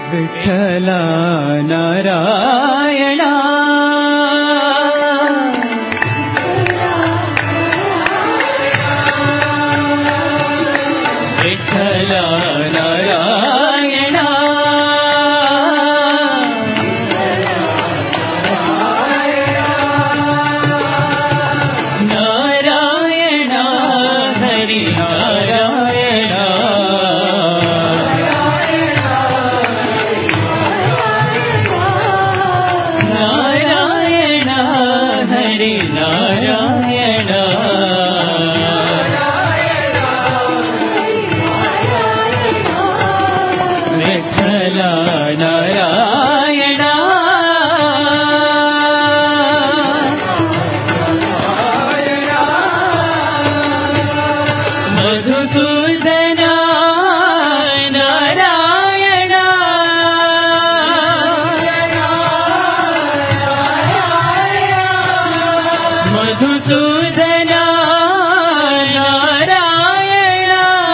Vitthala Narayana Vitthala Narayana Narayana Hari Narayana Narayana Hari Narayana Vitthala Narayana Madhusudana Narayana Madhusudana Narayana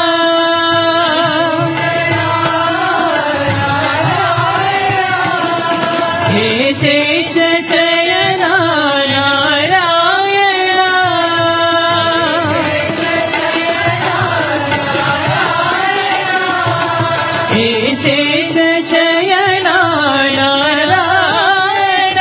హే Seshasayana Narayana హే Seshasayana Narayana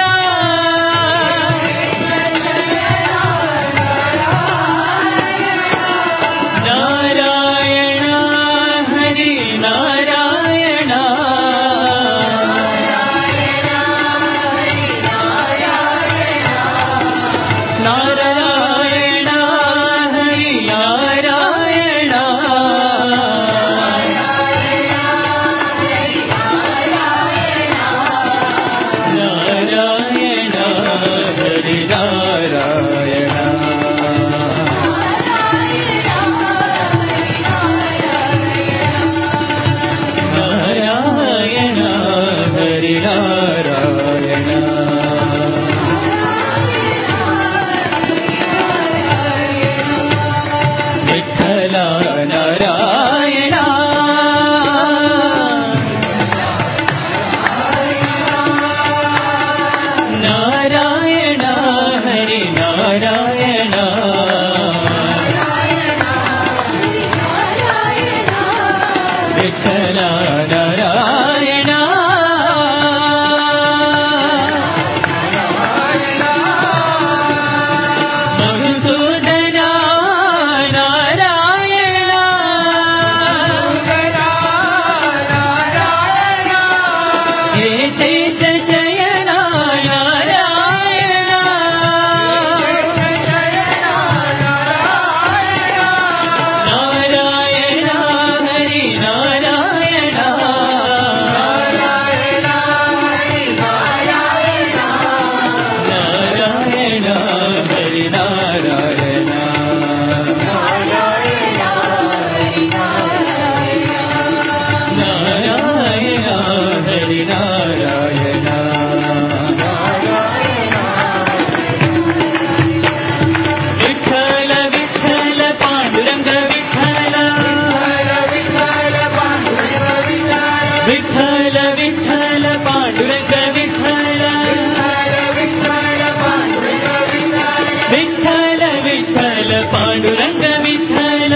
Narayana Hari Narayana Narayana Hari Narayana Narayana Hari Narayana Narayana Hari Narayana Vitthala Narayana Narayana Hari Narayana Vitthala Narayana Madhusudana Narayana హే Seshasayana Narayana Narayana Hari Narayana Narayana Hari Narayana Narayana Hari Narayana Vitthala Vitthala Panduranga Vitthala Vitthala Vitthala Panduranga Vitthala Vitthala Vitthala Panduranga Vitthala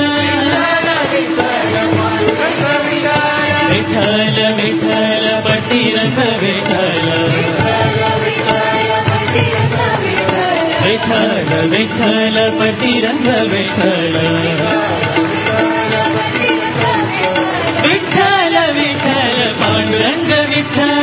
Vitthala Vitthala పట్టిరంగ Vitthala Vitthala Vitthala పట్టిరంగ Vitthala Vitthala Vitthala Panduranga Vitthala